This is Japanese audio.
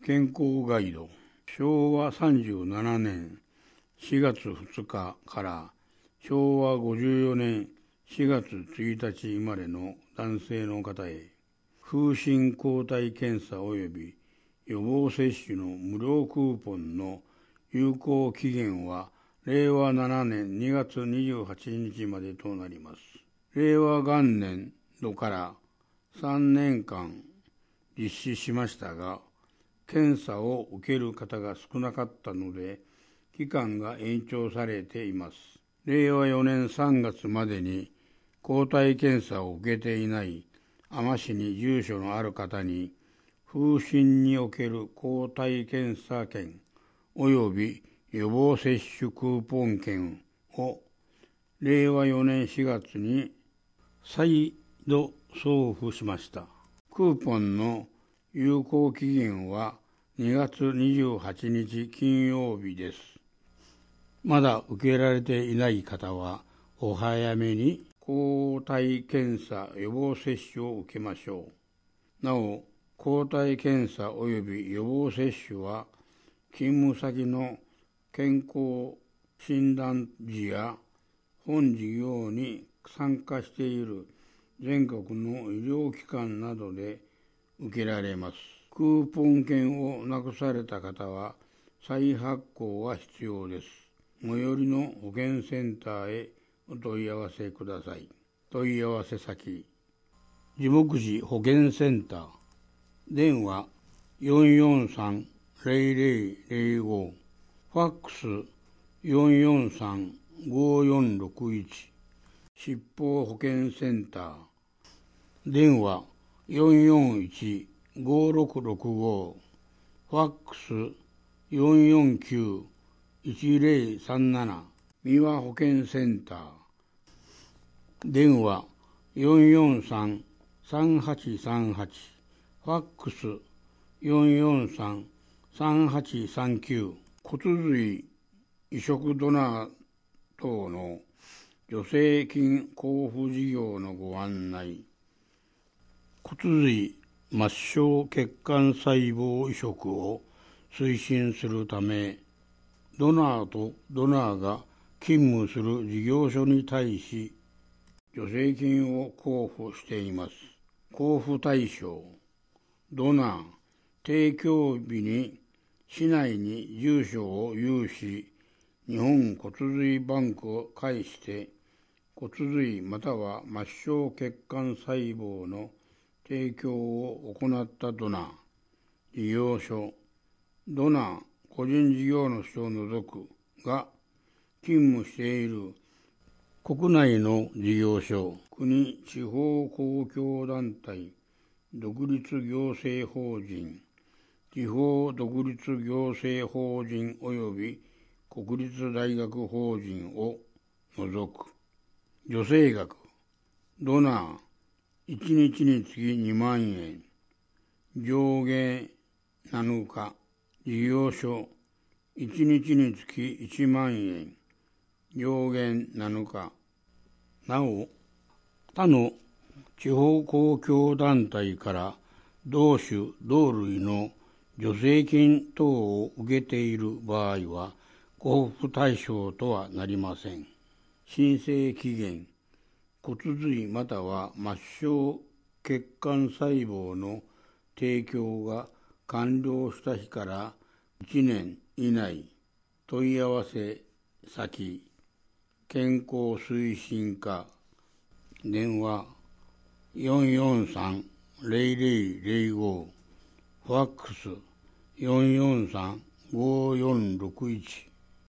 健康ガイド。昭和37年4月2日から昭和54年4月1日生まれの男性の方へ、風疹抗体検査及び予防接種の無料クーポンの有効期限は令和7年2月28日までとなります。令和元年度から3年間実施しましたが、検査を受ける方が少なかったので、期間が延長されています。令和4年3月までに抗体検査を受けていない海士市に住所のある方に、風疹における抗体検査券及び予防接種クーポン券を令和4年4月に再度送付しました。クーポンの有効期限は2月28日金曜日です。まだ受けられていない方はお早めに抗体検査予防接種を受けましょう。なお、抗体検査及び予防接種は勤務先の健康診断時や本事業に参加している全国の医療機関などで受けられます。クーポン券をなくされた方は再発行が必要です。最寄りの保健センターへお問い合わせください。問い合わせ先、地木寺保健センター、電話443-0005、ファックス443-5461、疾病保健センター、電話441-5665、ファックス449-1037、三輪保健センター、電話443-3838、ファックス443-3839、骨髄移植ドナー等の助成金交付事業のご案内。骨髄末梢血管細胞移植を推進するため、ドナーとドナーが勤務する事業所に対し助成金を交付しています。交付対象、ドナー、提供日に市内に住所を有し、日本骨髄バンクを介して骨髄または末梢血管細胞の提供を行ったドナー、事業所、ドナー、個人事業主を除くが勤務している国内の事業所、国地方公共団体、独立行政法人、地方独立行政法人及び国立大学法人を除く。助成額、ドナー、1日につき2万円、上限7日、事業所、1日につき1万円、上限7日。なお、他の地方公共団体から同種同類の助成金等を受けている場合は交付対象とはなりません。申請期限、骨髄または末梢血管細胞の提供が完了した日から1年以内。問い合わせ先、健康推進課、電話443-0005、ファックス443-5461。